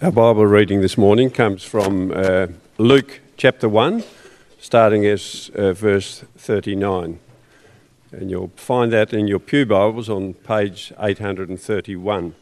Our Bible reading this morning comes from Luke chapter 1, starting as verse 39. And you'll find that in your pew Bibles on page 831.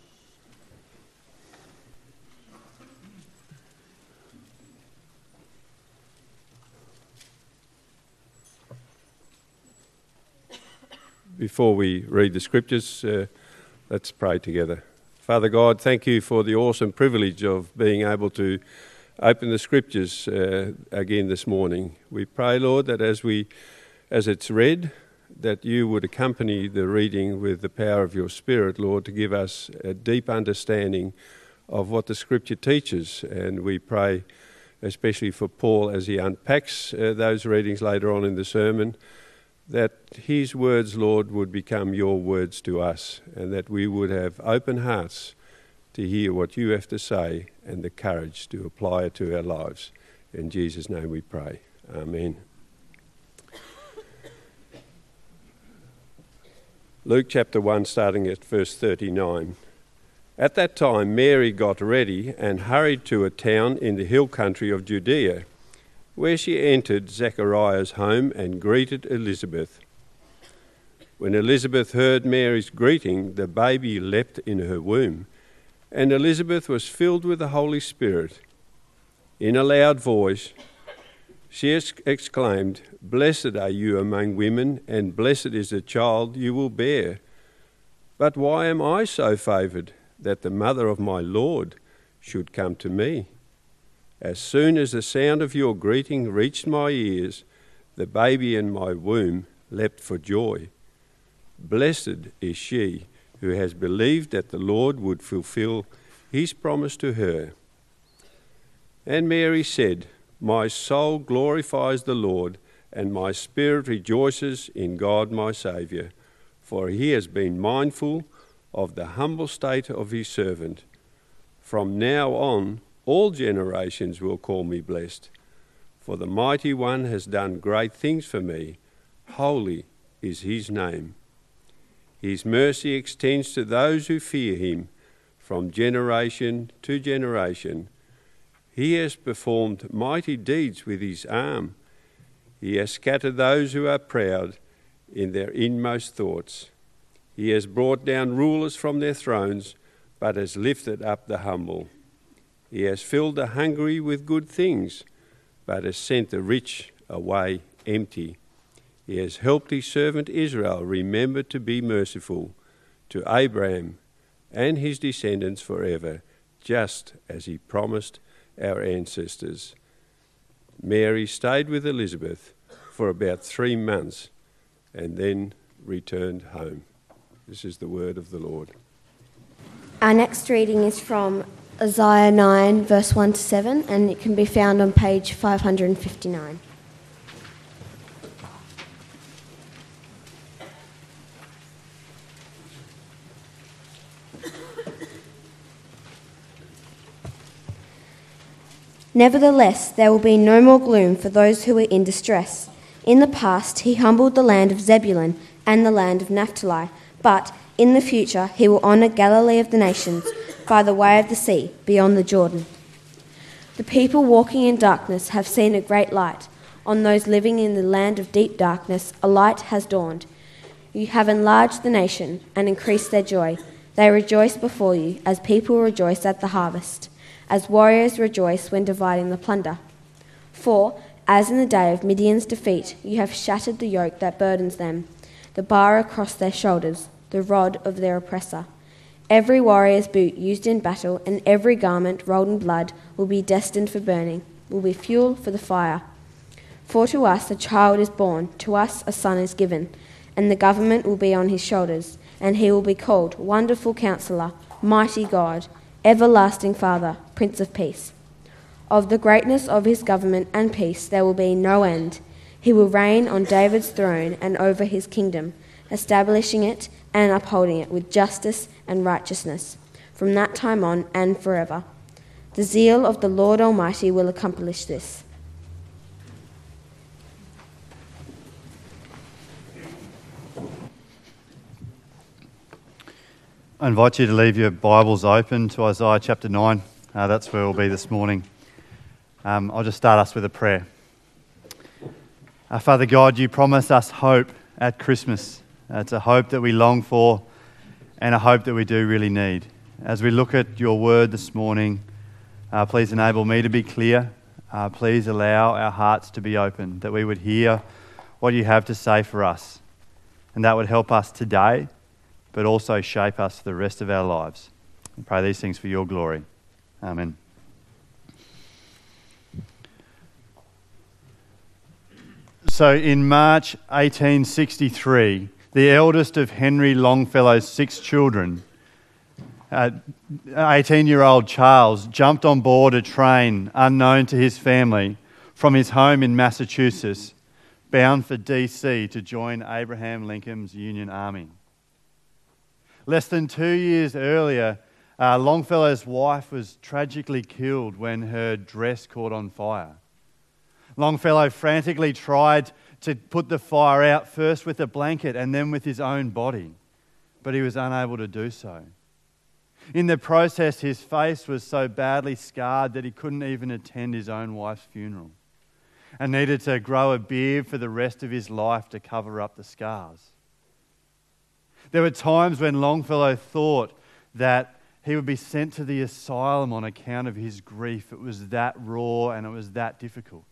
Before we read the scriptures, let's pray together. Father God, thank you for the awesome privilege of being able to open the scriptures again this morning. We pray, Lord, that as it's read, that you would accompany the reading with the power of your Spirit, Lord, to give us a deep understanding of what the scripture teaches. And we pray especially for Paul as he unpacks those readings later on in the sermon, that his words, Lord, would become your words to us, and that we would have open hearts to hear what you have to say and the courage to apply it to our lives. In Jesus' name we pray. Amen. Luke chapter 1, starting at verse 39. At that time Mary got ready and hurried to a town in the hill country of Judea, where she entered Zechariah's home and greeted Elizabeth. When Elizabeth heard Mary's greeting, the baby leapt in her womb, and Elizabeth was filled with the Holy Spirit. In a loud voice, she exclaimed, "Blessed are you among women, and blessed is the child you will bear. But why am I so favoured that the mother of my Lord should come to me? As soon as the sound of your greeting reached my ears, the baby in my womb leapt for joy. Blessed is she who has believed that the Lord would fulfill his promise to her." And Mary said, "My soul glorifies the Lord, and my spirit rejoices in God my Saviour, for he has been mindful of the humble state of his servant. From now on, all generations will call me blessed, for the Mighty One has done great things for me. Holy is his name. His mercy extends to those who fear him from generation to generation. He has performed mighty deeds with his arm. He has scattered those who are proud in their inmost thoughts. He has brought down rulers from their thrones, but has lifted up the humble. He has filled the hungry with good things, but has sent the rich away empty. He has helped his servant Israel remember to be merciful to Abraham and his descendants forever, just as he promised our ancestors." Mary stayed with Elizabeth for about 3 months and then returned home. This is the word of the Lord. Our next reading is from Isaiah 9, verse 1 to 7, and it can be found on page 559. Nevertheless, there will be no more gloom for those who are in distress. In the past, he humbled the land of Zebulun and the land of Naphtali, but in the future he will honour Galilee of the nations by the way of the sea, beyond the Jordan. The people walking in darkness have seen a great light. On those living in the land of deep darkness, a light has dawned. You have enlarged the nation and increased their joy. They rejoice before you as people rejoice at the harvest, as warriors rejoice when dividing the plunder. For, as in the day of Midian's defeat, you have shattered the yoke that burdens them, the bar across their shoulders, the rod of their oppressor. Every warrior's boot used in battle and every garment rolled in blood will be destined for burning, will be fuel for the fire. For to us a child is born, to us a son is given, and the government will be on his shoulders, and he will be called Wonderful Counselor, Mighty God, Everlasting Father, Prince of Peace. Of the greatness of his government and peace there will be no end. He will reign on David's throne and over his kingdom, establishing it and upholding it with justice and righteousness, from that time on and forever. The zeal of the Lord Almighty will accomplish this. I invite you to leave your Bibles open to Isaiah chapter 9. That's where we'll be this morning. I'll just start us with a prayer. Father God, you promise us hope at Christmas. It's a hope that we long for and a hope that we do really need. As we look at your word this morning, please enable me to be clear. Please allow our hearts to be open, that we would hear what you have to say for us. And that would help us today, but also shape us for the rest of our lives. I pray these things for your glory. Amen. So in March 1863, the eldest of Henry Longfellow's 6 children, 18-year-old Charles, jumped on board a train unknown to his family from his home in Massachusetts, bound for DC to join Abraham Lincoln's Union Army. Less than 2 years earlier, Longfellow's wife was tragically killed when her dress caught on fire. Longfellow frantically tried to put the fire out first with a blanket and then with his own body, but he was unable to do so. In the process, his face was so badly scarred that he couldn't even attend his own wife's funeral and needed to grow a beard for the rest of his life to cover up the scars. There were times when Longfellow thought that he would be sent to the asylum on account of his grief. It was that raw and it was that difficult.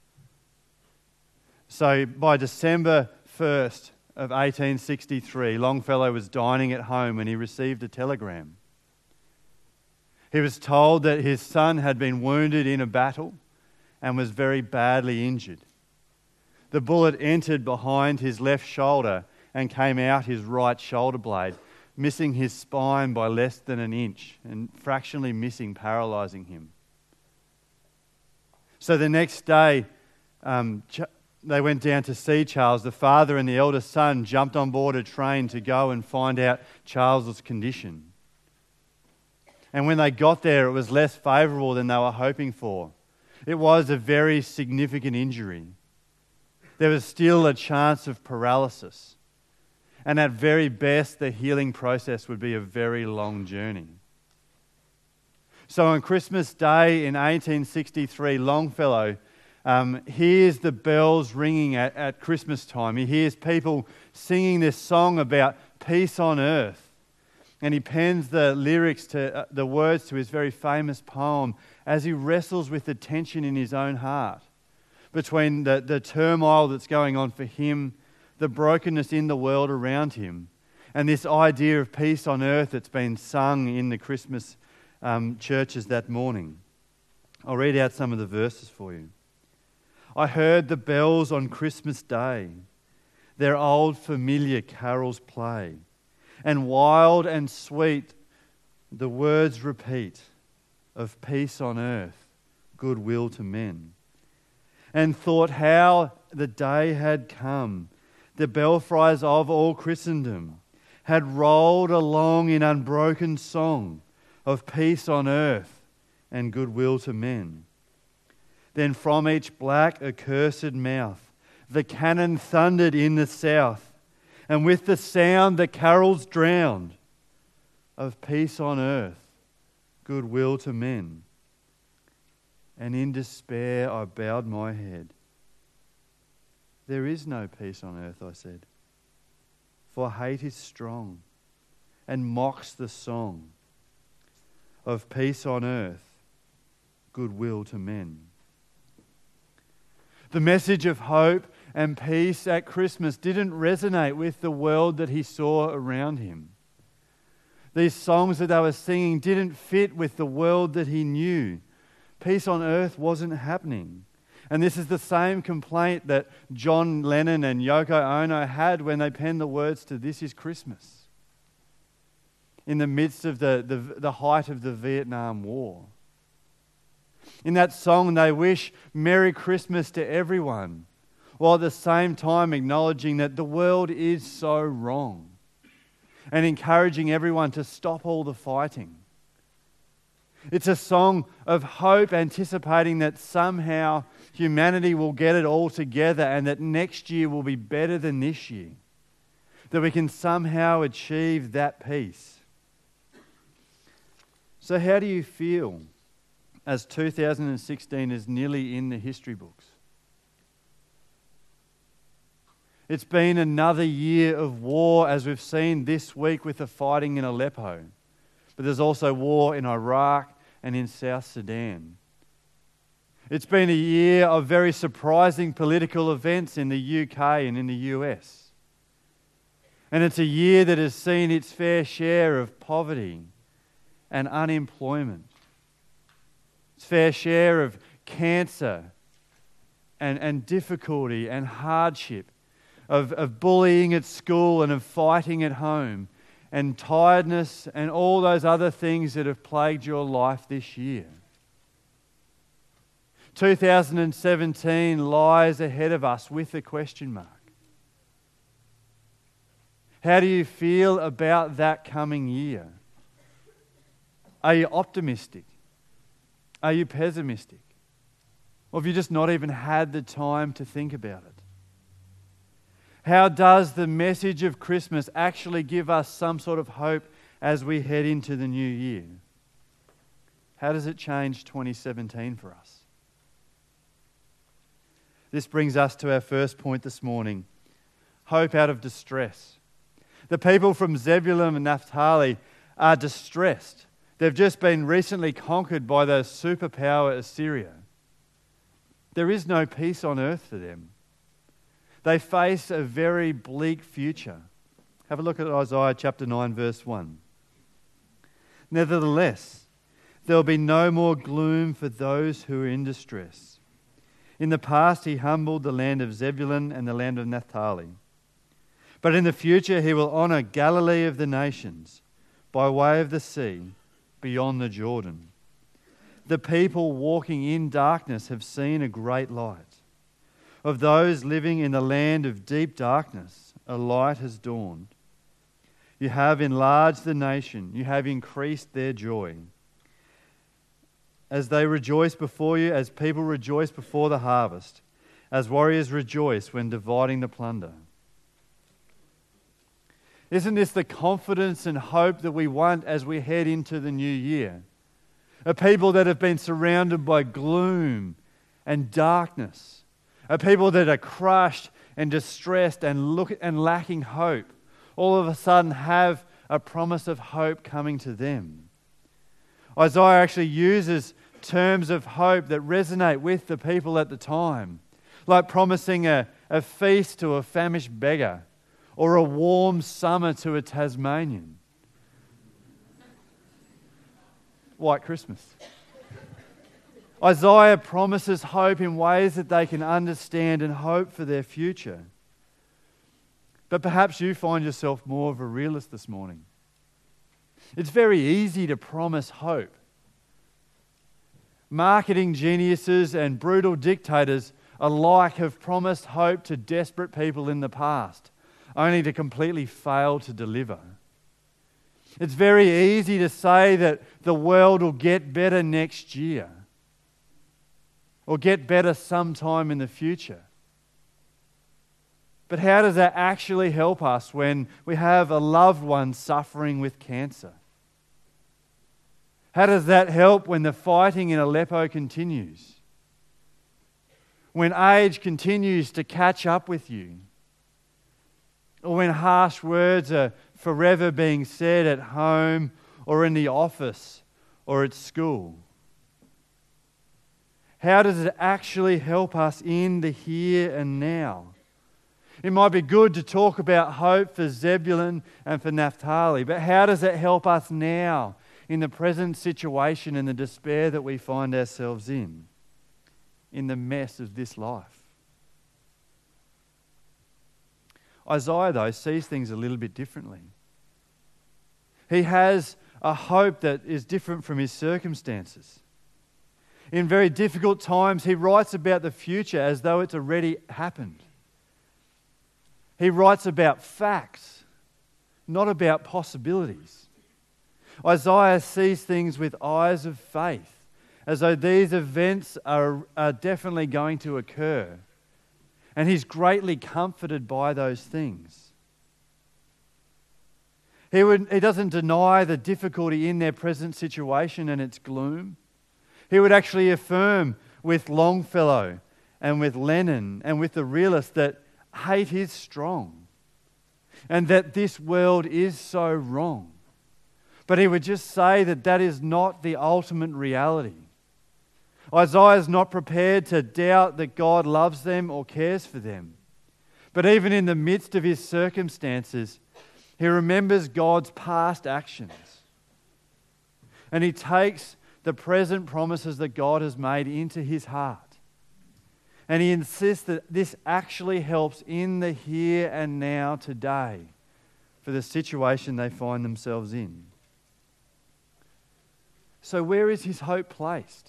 So by December 1st of 1863, Longfellow was dining at home when he received a telegram. He was told that his son had been wounded in a battle and was very badly injured. The bullet entered behind his left shoulder and came out his right shoulder blade, missing his spine by less than an inch and fractionally paralysing him. So the next day, they went down to see Charles. The father and the eldest son jumped on board a train to go and find out Charles's condition. And when they got there, it was less favourable than they were hoping for. It was a very significant injury. There was still a chance of paralysis. And at very best, the healing process would be a very long journey. So on Christmas Day in 1863, Longfellow hears the bells ringing at Christmas time. He hears people singing this song about peace on earth. And he pens the lyrics to the words to his very famous poem as he wrestles with the tension in his own heart between the turmoil that's going on for him, the brokenness in the world around him, and this idea of peace on earth that's been sung in the Christmas churches that morning. I'll read out some of the verses for you. I heard the bells on Christmas Day, their old familiar carols play, and wild and sweet the words repeat of peace on earth, goodwill to men. And thought how the day had come, the belfries of all Christendom had rolled along in unbroken song of peace on earth and goodwill to men. Then from each black accursed mouth the cannon thundered in the south, and with the sound the carols drowned of peace on earth, goodwill to men. And in despair I bowed my head. There is no peace on earth, I said, for hate is strong and mocks the song of peace on earth, goodwill to men. The message of hope and peace at Christmas didn't resonate with the world that he saw around him. These songs that they were singing didn't fit with the world that he knew. Peace on earth wasn't happening. And this is the same complaint that John Lennon and Yoko Ono had when they penned the words to This Is Christmas, in the midst of the height of the Vietnam War. In that song, they wish Merry Christmas to everyone, while at the same time acknowledging that the world is so wrong and encouraging everyone to stop all the fighting. It's a song of hope, anticipating that somehow humanity will get it all together and that next year will be better than this year, that we can somehow achieve that peace. So how do you feel as 2016 is nearly in the history books. It's been another year of war, as we've seen this week with the fighting in Aleppo. But there's also war in Iraq and in South Sudan. It's been a year of very surprising political events in the UK and in the US. And it's a year that has seen its fair share of poverty and unemployment. Its fair share of cancer and difficulty and hardship, of bullying at school and of fighting at home, and tiredness and all those other things that have plagued your life this year. 2017 lies ahead of us with a question mark. How do you feel about that coming year? Are you optimistic? Are you pessimistic? Or have you just not even had the time to think about it? How does the message of Christmas actually give us some sort of hope as we head into the new year? How does it change 2017 for us? This brings us to our first point this morning: hope out of distress. The people from Zebulun and Naphtali are distressed. They've just been recently conquered by the superpower Assyria. There is no peace on earth for them. They face a very bleak future. Have a look at Isaiah chapter 9, verse 1. Nevertheless, there will be no more gloom for those who are in distress. In the past, he humbled the land of Zebulun and the land of Naphtali. But in the future, he will honor Galilee of the nations by way of the sea beyond the Jordan. The people walking in darkness have seen a great light. Of those living in the land of deep darkness, a light has dawned. You have enlarged the nation. You have increased their joy. As they rejoice before you, as people rejoice before the harvest, as warriors rejoice when dividing the plunder. Isn't this the confidence and hope that we want as we head into the new year? A people that have been surrounded by gloom and darkness. A people that are crushed and distressed and lacking hope, all of a sudden have a promise of hope coming to them. Isaiah actually uses terms of hope that resonate with the people at the time, like promising a feast to a famished beggar or a warm summer to a Tasmanian. White Christmas. Isaiah promises hope in ways that they can understand and hope for their future. But perhaps you find yourself more of a realist this morning. It's very easy to promise hope. Marketing geniuses and brutal dictators alike have promised hope to desperate people in the past, only to completely fail to deliver. It's very easy to say that the world will get better next year, or get better sometime in the future. But how does that actually help us when we have a loved one suffering with cancer? How does that help when the fighting in Aleppo continues? When age continues to catch up with you? Or when harsh words are forever being said at home or in the office or at school? How does it actually help us in the here and now? It might be good to talk about hope for Zebulun and for Naphtali, but how does it help us now in the present situation and the despair that we find ourselves in the mess of this life? Isaiah, though, sees things a little bit differently. He has a hope that is different from his circumstances. In very difficult times, he writes about the future as though it's already happened. He writes about facts, not about possibilities. Isaiah sees things with eyes of faith, as though these events are definitely going to occur. And he's greatly comforted by those things. He doesn't deny the difficulty in their present situation and its gloom. He would actually affirm with Longfellow and with Lennon and with the realists that hate is strong and that this world is so wrong. But he would just say that that is not the ultimate reality. Isaiah is not prepared to doubt that God loves them or cares for them. But even in the midst of his circumstances, he remembers God's past actions. And he takes the present promises that God has made into his heart. And he insists that this actually helps in the here and now today for the situation they find themselves in. So where is his hope placed?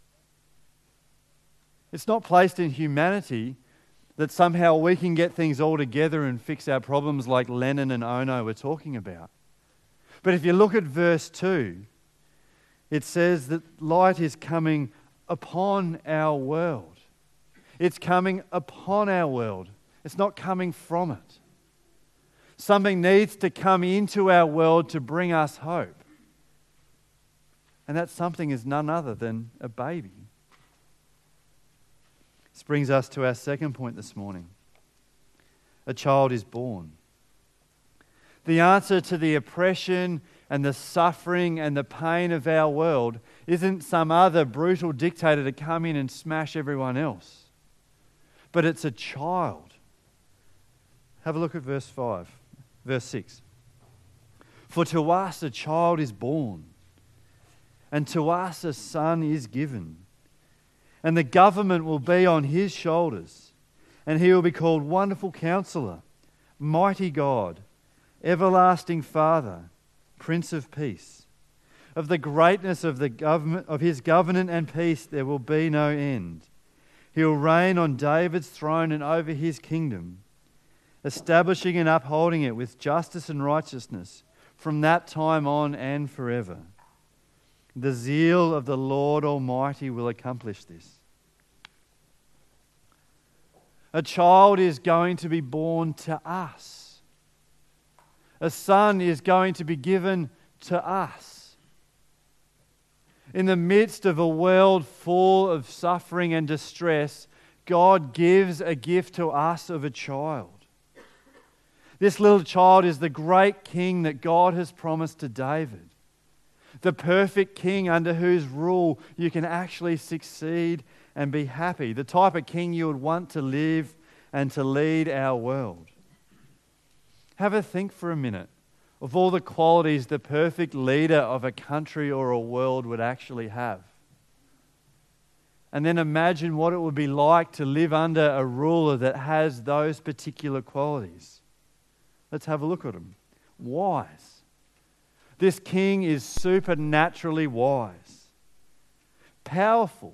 It's not placed in humanity, that somehow we can get things all together and fix our problems like Lennon and Ono were talking about. But if you look at verse 2, it says that light is coming upon our world. It's coming upon our world. It's not coming from it. Something needs to come into our world to bring us hope. And that something is none other than a baby. This brings us to our second point this morning. A child is born. The answer to the oppression and the suffering and the pain of our world isn't some other brutal dictator to come in and smash everyone else. But it's a child. Have a look at verse 6. For to us a child is born, and to us a son is given. And the government will be on his shoulders, and he will be called Wonderful Counselor, Mighty God, Everlasting Father, Prince of Peace. Of the greatness of his government and peace there will be no end. He will reign on David's throne and over his kingdom, establishing and upholding it with justice and righteousness from that time on and forever. The zeal of the Lord Almighty will accomplish this. A child is going to be born to us. A son is going to be given to us. In the midst of a world full of suffering and distress, God gives a gift to us of a child. This little child is the great king that God has promised to David. The perfect king under whose rule you can actually succeed and be happy. The type of king you would want to live and to lead our world. Have a think for a minute of all the qualities the perfect leader of a country or a world would actually have. And then imagine what it would be like to live under a ruler that has those particular qualities. Let's have a look at them. Wise. This king is supernaturally wise. Powerful.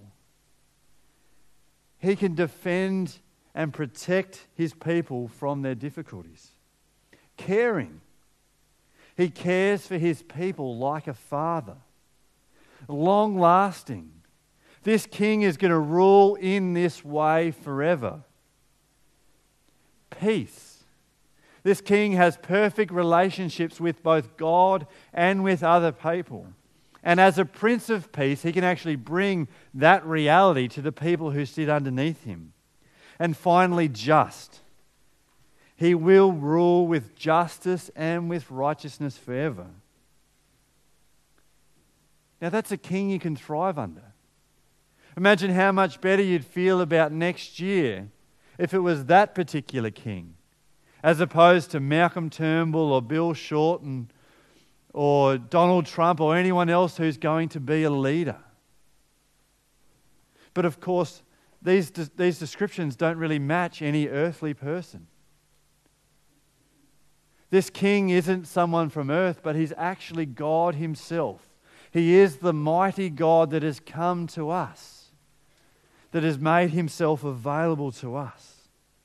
He can defend and protect his people from their difficulties. Caring. He cares for his people like a father. Long-lasting. This king is going to rule in this way forever. Peace. This king has perfect relationships with both God and with other people. And as a Prince of Peace, he can actually bring that reality to the people who sit underneath him. And finally, just. He will rule with justice and with righteousness forever. Now that's a king you can thrive under. Imagine how much better you'd feel about next year if it was that particular king, as opposed to Malcolm Turnbull or Bill Shorten or Donald Trump or anyone else who's going to be a leader. But of course, these descriptions don't really match any earthly person. This king isn't someone from earth, but he's actually God himself. He is the mighty God that has come to us, that has made himself available to us.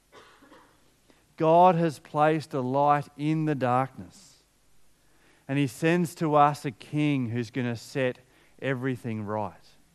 God has placed a light in the darkness, and he sends to us a king who's going to set everything right.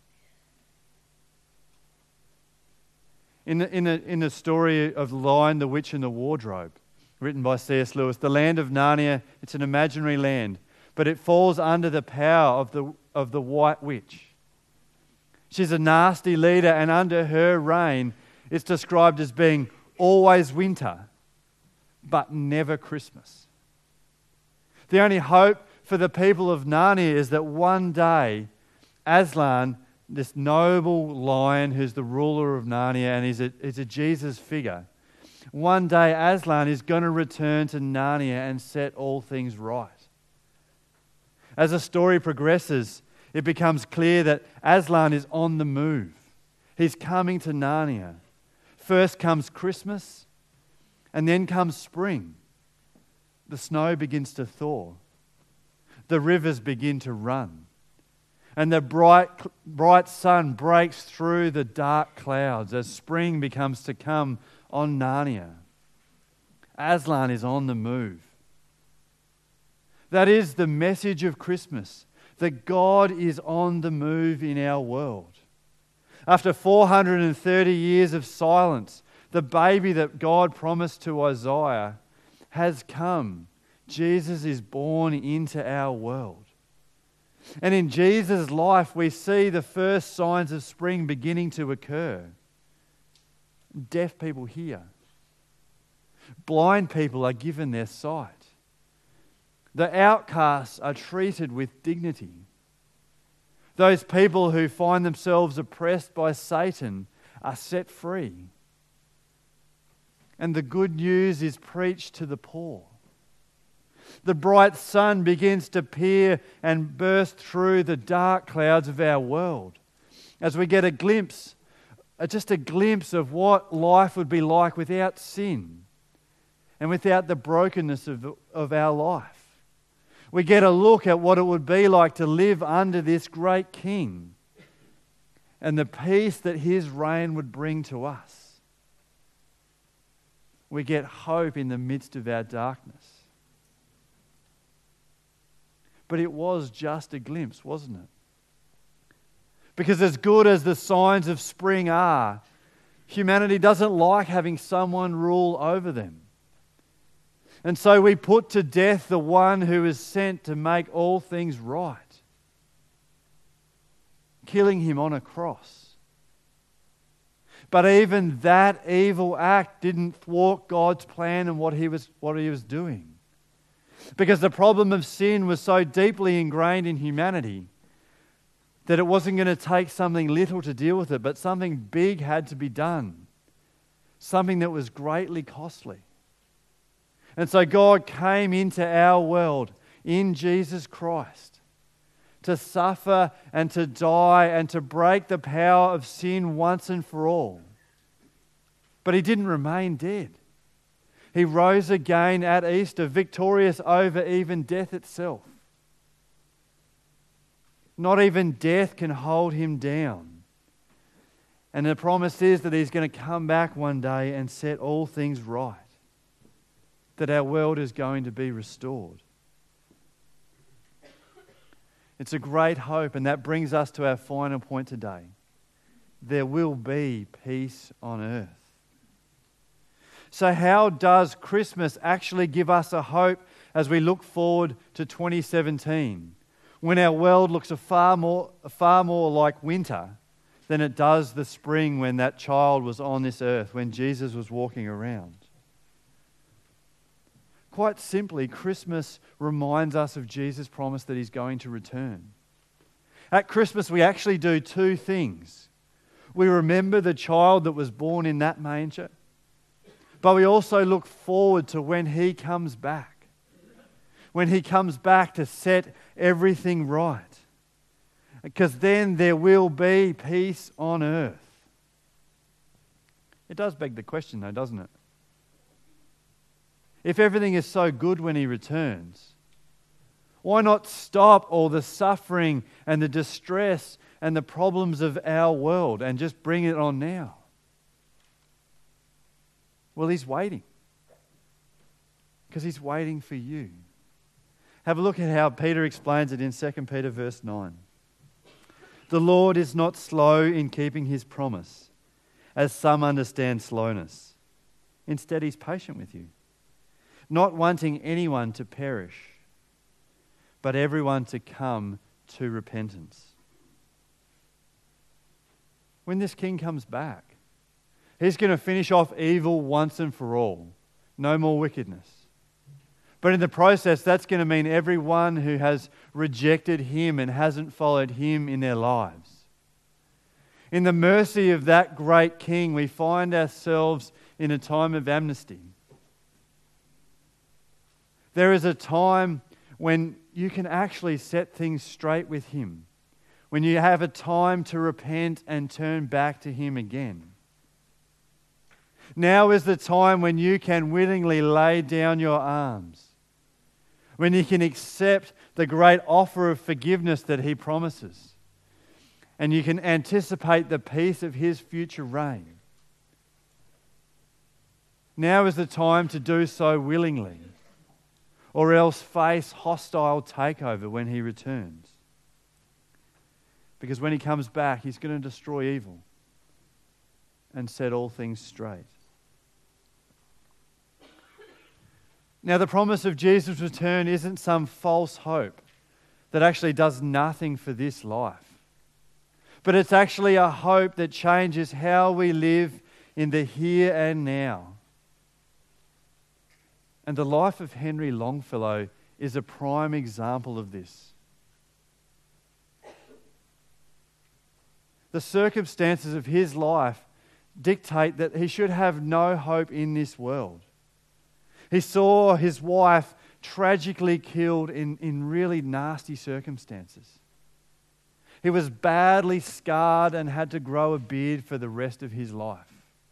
In the story of The Lion, the Witch and the Wardrobe, written by C.S. Lewis, the land of Narnia, it's an imaginary land, but it falls under the power of the White Witch. She's a nasty leader, and under her reign, it's described as being always winter, but never Christmas. The only hope for the people of Narnia is that one day Aslan, this noble lion who's the ruler of Narnia and is a Jesus figure, one day Aslan is going to return to Narnia and set all things right. As the story progresses, it becomes clear that Aslan is on the move. He's coming to Narnia. First comes Christmas, and then comes spring. The snow begins to thaw. The rivers begin to run. And the bright sun breaks through the dark clouds as spring becomes to come on Narnia. Aslan is on the move. That is the message of Christmas, that God is on the move in our world. After 430 years of silence, the baby that God promised to Isaiah has come. Jesus is born into our world. And in Jesus' life, we see the first signs of spring beginning to occur. Deaf people hear. Blind people are given their sight. The outcasts are treated with dignity. Those people who find themselves oppressed by Satan are set free. And the good news is preached to the poor. The bright sun begins to peer and burst through the dark clouds of our world as we get a glimpse, just a glimpse of what life would be like without sin and without the brokenness of our life. We get a look at what it would be like to live under this great King and the peace that his reign would bring to us. We get hope in the midst of our darkness. But it was just a glimpse, wasn't it? Because as good as the signs of spring are, humanity doesn't like having someone rule over them. And so we put to death the one who is sent to make all things right, killing him on a cross. But even that evil act didn't thwart God's plan and what he was doing. Because the problem of sin was so deeply ingrained in humanity that it wasn't going to take something little to deal with it, but something big had to be done. Something that was greatly costly. And so God came into our world in Jesus Christ to suffer and to die and to break the power of sin once and for all. But he didn't remain dead. He rose again at Easter, victorious over even death itself. Not even death can hold him down. And the promise is that he's going to come back one day and set all things right. That our world is going to be restored. It's a great hope, and that brings us to our final point today. There will be peace on earth. So how does Christmas actually give us a hope as we look forward to 2017, when our world looks far more like winter than it does the spring when that child was on this earth, when Jesus was walking around? Quite simply, Christmas reminds us of Jesus' promise that he's going to return. At Christmas, we actually do two things. We remember the child that was born in that manger, but we also look forward to when he comes back. When he comes back to set everything right. Because then there will be peace on earth. It does beg the question though, doesn't it? If everything is so good when he returns, why not stop all the suffering and the distress and the problems of our world and just bring it on now? Well, he's waiting. Because he's waiting for you. Have a look at how Peter explains it in 2 Peter verse 9. The Lord is not slow in keeping his promise, as some understand slowness. Instead, he's patient with you, not wanting anyone to perish, but everyone to come to repentance. when this king comes back. He's going to finish off evil once and for all. No more wickedness. But in the process, that's going to mean everyone who has rejected him and hasn't followed him in their lives. In the mercy of that great king, we find ourselves in a time of amnesty. There is a time when you can actually set things straight with him, when you have a time to repent and turn back to him again. Now is the time when you can willingly lay down your arms, when you can accept the great offer of forgiveness that he promises, and you can anticipate the peace of his future reign. Now is the time to do so willingly, or else face hostile takeover when he returns. Because when he comes back, he's going to destroy evil and set all things straight. Now, the promise of Jesus' return isn't some false hope that actually does nothing for this life. But it's actually a hope that changes how we live in the here and now. And the life of Henry Longfellow is a prime example of this. The circumstances of his life dictate that he should have no hope in this world. He saw his wife tragically killed in really nasty circumstances. He was badly scarred and had to grow a beard for the rest of his life.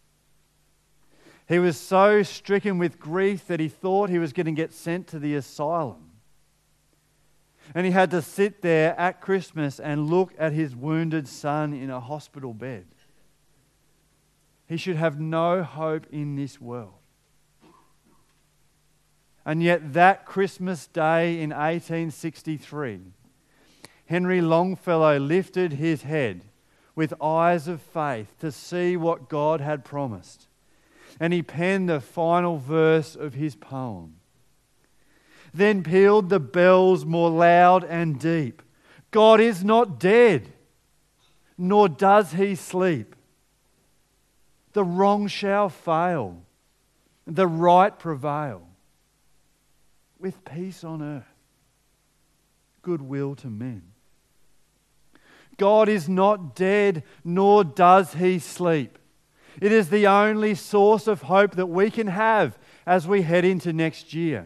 He was so stricken with grief that he thought he was going to get sent to the asylum. And he had to sit there at Christmas and look at his wounded son in a hospital bed. He should have no hope in this world. And yet that Christmas day in 1863, Henry Longfellow lifted his head with eyes of faith to see what God had promised. And he penned the final verse of his poem. Then pealed the bells more loud and deep. God is not dead, nor does he sleep. The wrong shall fail, the right prevail. With peace on earth, goodwill to men. God is not dead, nor does he sleep. It is the only source of hope that we can have as we head into next year.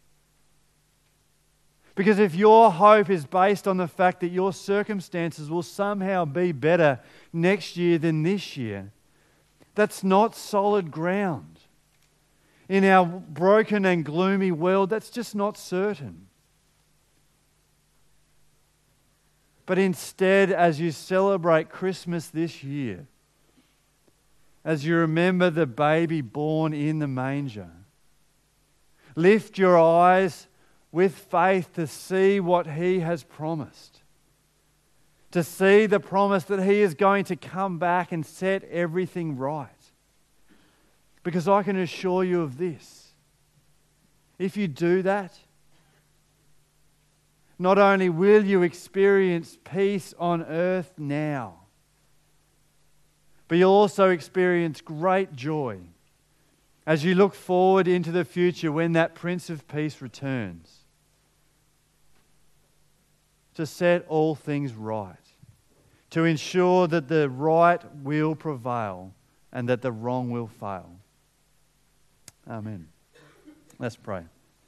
Because if your hope is based on the fact that your circumstances will somehow be better next year than this year, that's not solid ground. In our broken and gloomy world, that's just not certain. But instead, as you celebrate Christmas this year, as you remember the baby born in the manger, lift your eyes with faith to see what he has promised. To see the promise that he is going to come back and set everything right. Because I can assure you of this. If you do that, not only will you experience peace on earth now, but you'll also experience great joy as you look forward into the future when that Prince of Peace returns to set all things right, to ensure that the right will prevail and that the wrong will fail. Amen. Let's pray.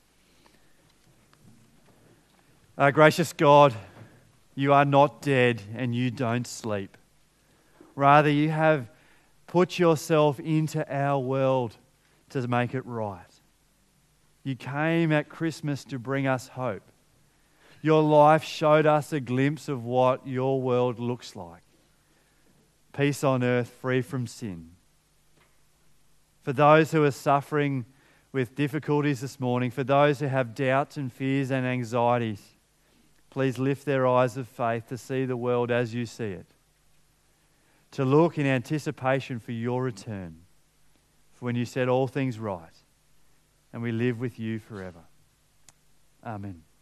Our gracious God, you are not dead and you don't sleep. Rather, you have put yourself into our world to make it right. You came at Christmas to bring us hope. Your life showed us a glimpse of what your world looks like. Peace on earth, free from sin. For those who are suffering with difficulties this morning, for those who have doubts and fears and anxieties, please lift their eyes of faith to see the world as you see it. To look in anticipation for your return, for when you set all things right and we live with you forever. Amen.